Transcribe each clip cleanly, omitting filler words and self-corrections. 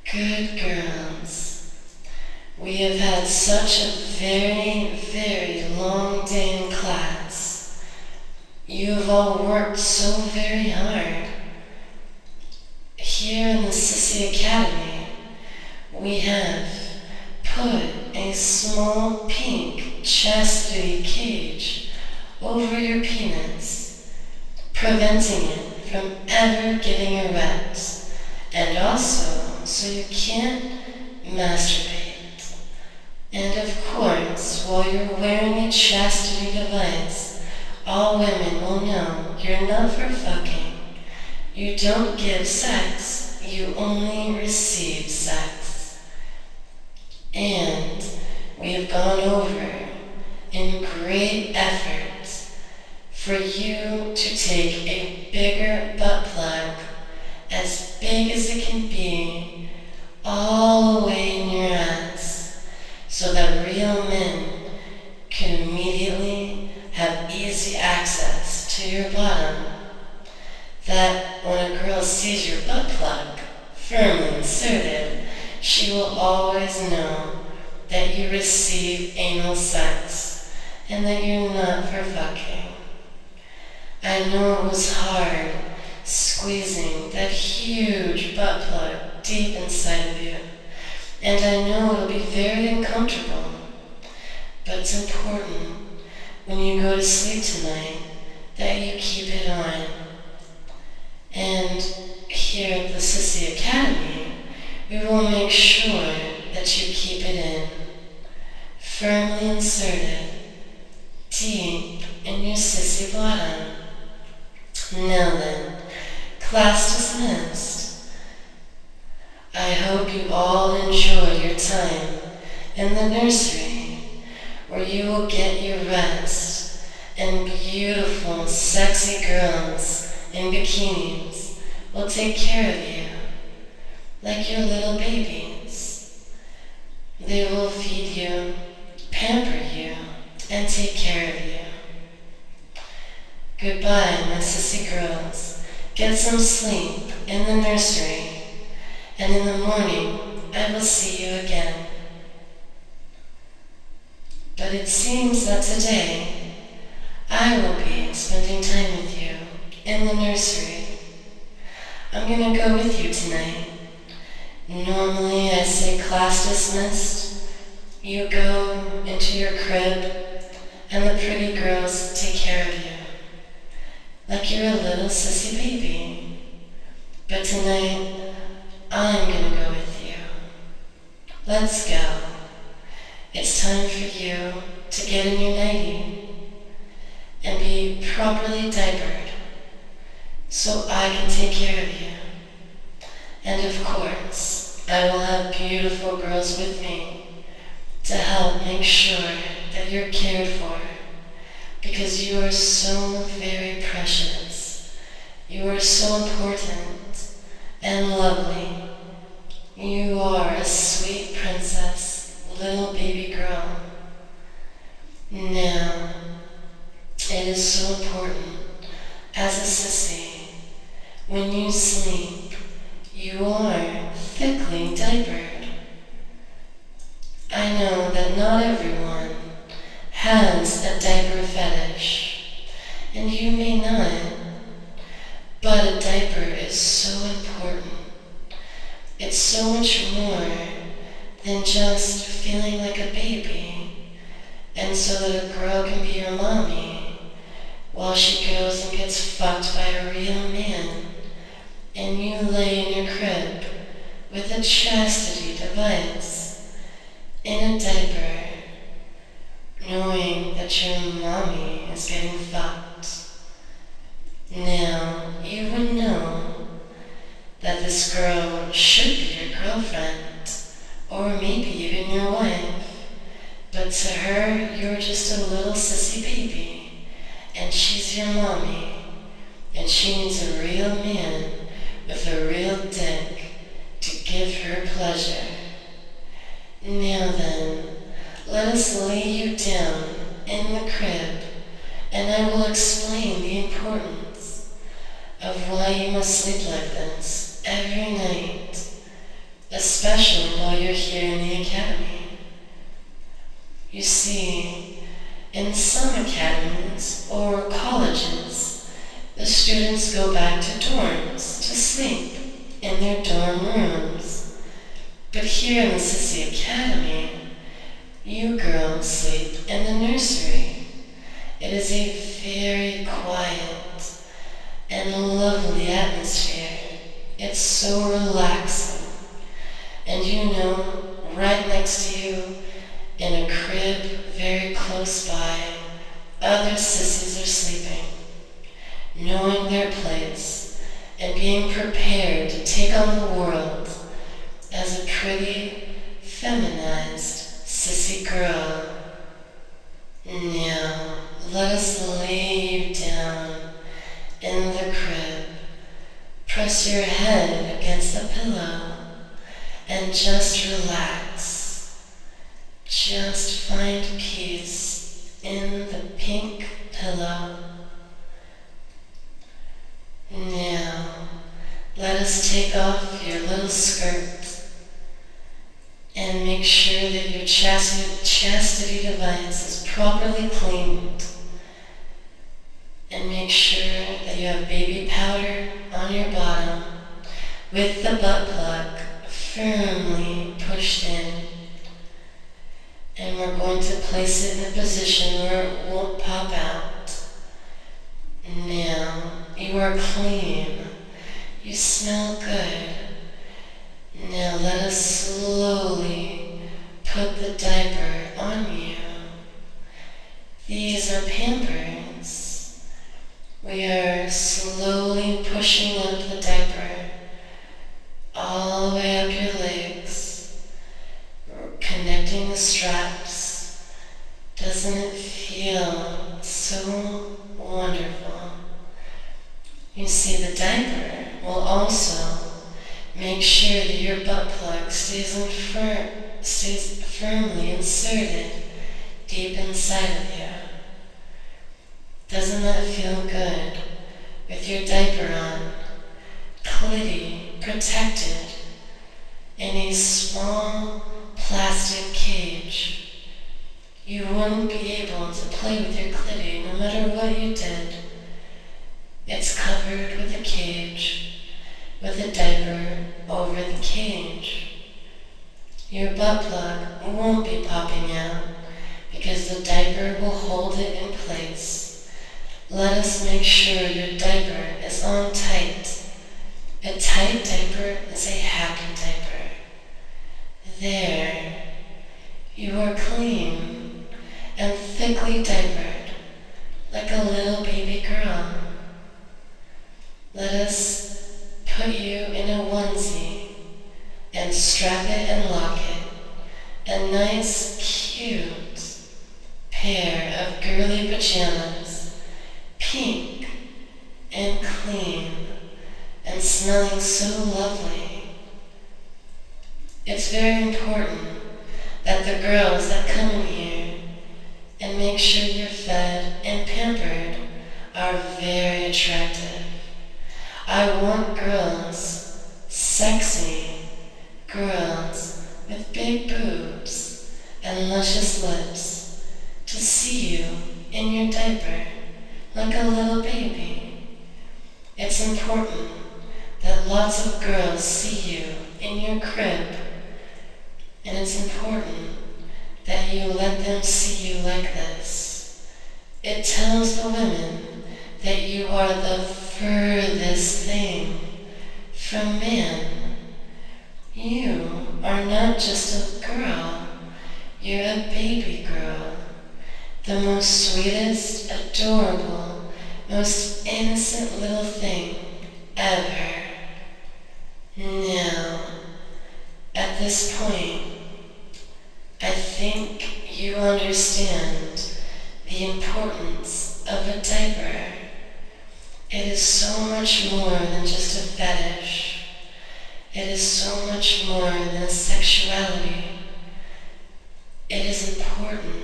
Good girls. We have had such a very, very long day in class. You have all worked so very hard. Here in the Sissy Academy, we have put a small pink chastity cage over your penis, preventing it from ever getting erect, and also so you can't masturbate. And of course, while you're wearing a chastity device, all women will know you're not for fucking. You don't give sex, you only receive sex. And we have gone over in great effort for you to take a bigger butt plug, as big as it can be, all the way in your ass, so that real men can immediately have easy access to your bottom. That when a girl sees your butt plug firmly inserted, she will always know that you receive anal sex and that you're not for fucking. I know it was hard squeezing that huge butt plug deep inside of you, and I know it'll be very uncomfortable, but it's important when you go to sleep tonight that you keep it on. And here at the Sissy Academy, we will make sure that you keep it in, firmly inserted, deep in your sissy bottom. Now then, class dismissed. I hope you all enjoy your time in the nursery, where you will get your rest, and beautiful, sexy girls in bikinis will take care of you, like your little babies. They will feed you, pamper you, and take care of you. Goodbye, my sissy girls. Get some sleep in the nursery, and in the morning I will see you again. But it seems that today I will be spending time with you in the nursery. I'm gonna go with you tonight. Normally I say class dismissed. You go into your crib, and the pretty girls take care of you, like you're a little sissy baby. But tonight, I'm gonna go with you. Let's go. It's time for you to get in your nightie and be properly diapered, so I can take care of you. And of course, I will have beautiful girls with me to help make sure that you're cared for, because you are so very precious. You are so important and lovely. You are a sweet princess, little baby girl. Now, it is so important as a sissy, when you sleep, you are thickly diapered. I know that not everyone has a diaper fetish, and you may not, but a diaper is so important. It's so much more than just feeling like a baby, and so that a girl can be your mommy while she goes and gets fucked by a real man, and you lay in your crib with a chastity device in a diaper, knowing that your mommy is getting fucked. Now, you would know that this girl should be your girlfriend, or maybe even your wife, but to her, you're just a little sissy baby, and she's your mommy, and she needs a real man with a real dick to give her pleasure. Now then, let us lay you down in the crib, and I will explain the importance of why you must sleep like this every night, especially you're here in the academy. You see, in some academies or colleges, the students go back to dorms to sleep in their dorm rooms. But here in the Sissy Academy, you girls sleep in the nursery. It is a very quiet and lovely atmosphere. It's so relaxing. And you know, right next to you, in a crib very close by, other sissies are sleeping, knowing their place and being prepared to take on the world as a pretty, feminized sissy girl. Now, let us lay you down in the crib. Press your head against the pillow and just relax. Just find peace in the pink pillow. Now, let us take off your little skirt and make sure that your chastity device is properly cleaned. And make sure that you have baby powder on your bottom with the butt plug firmly pushed in. And we're going to place it in a position where it won't pop out. Now, you are clean. You smell good. Now let us slowly put the diaper on you. These are Pampers. We are slowly pushing up the diaper all the way up your legs, connecting the straps. Doesn't it feel so wonderful? You see, the diaper will also make sure that your butt plug stays firmly inserted deep inside of you. Doesn't that feel good with your diaper on, clitty protected in a small plastic cage? You wouldn't be able to play with your clitty no matter what you did. It's covered with a cage, with a diaper over the cage. Your butt plug won't be popping out because the diaper will hold it in place. Let us make sure your diaper is on tight. A tight diaper is a happy diaper. There, you are clean and thickly diapered, like a little baby girl. Let us put you in a onesie and strap it and lock it. A nice, cute pair of girly pajamas, pink and clean and smelling so lovely. It's very important that the girls that come in here and make sure you're fed and pampered are very attractive. I want girls, sexy girls with big boobs and luscious lips, to see you in your diaper like a little baby. It's important that lots of girls see you in your crib, and it's important that you let them see you like this. It tells the women that you are the furthest thing from man. You are not just a girl, you're a baby girl. The most sweetest, adorable, most innocent little thing ever. Now, at this point, I think you understand the importance of a diaper. It is so much more than just a fetish. It is so much more than a sexuality. It is important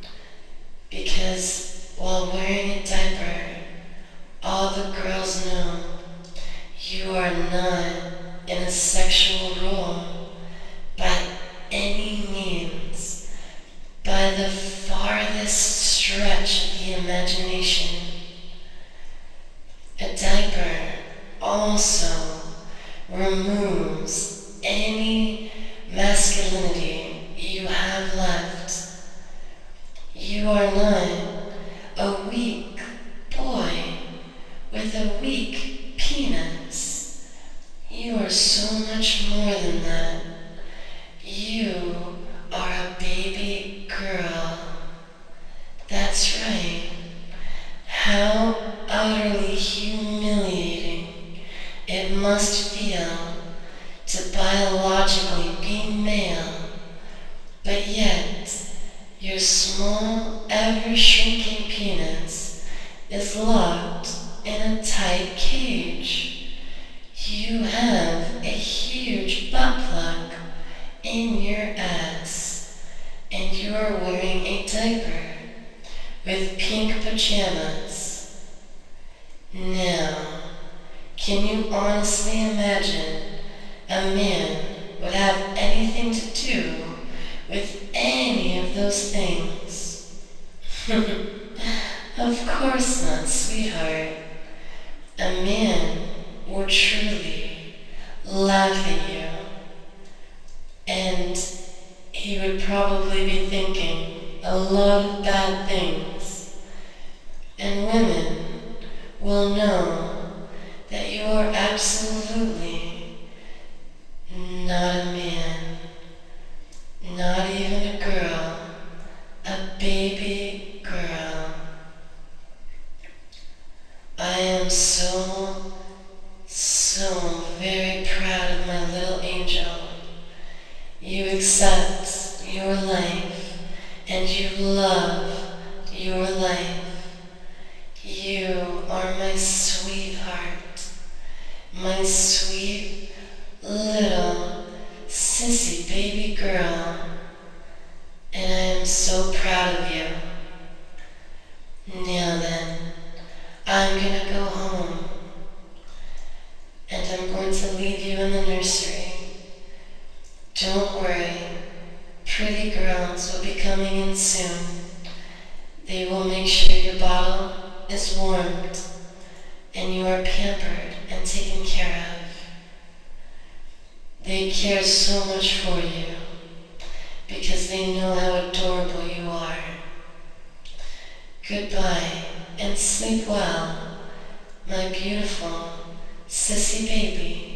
because while wearing a diaper, all the girls know you are not in a sexual role, but removes any masculinity you have left. You are not a weak boy with a weak penis. You are so much more than that. You are a baby girl. That's right. How utterly humiliating it must feel to biologically be male, but yet your small, ever-shrinking penis is locked in a tight cage. You have a huge butt plug in your ass, and you are wearing a diaper with pink pajamas. Now, can you honestly imagine a man would have anything to do with any of those things? Of course not, sweetheart. A man would truly laugh at you, and he would probably be thinking a lot of bad things. And women will know that you are absolutely not a man, not even a girl, a baby girl. I am so very proud of my little angel. You accept your life and you love your life. You are my sweetheart, my sweet little sissy baby girl, and I am so proud of you. Now then, I'm gonna go home, and I'm going to leave you in the nursery. Don't worry, pretty girls will be coming in soon. They will make sure your bottle is warmed and you are pampered and taken care of. They care so much for you because they know how adorable you are. Goodbye and sleep well, my beautiful sissy baby.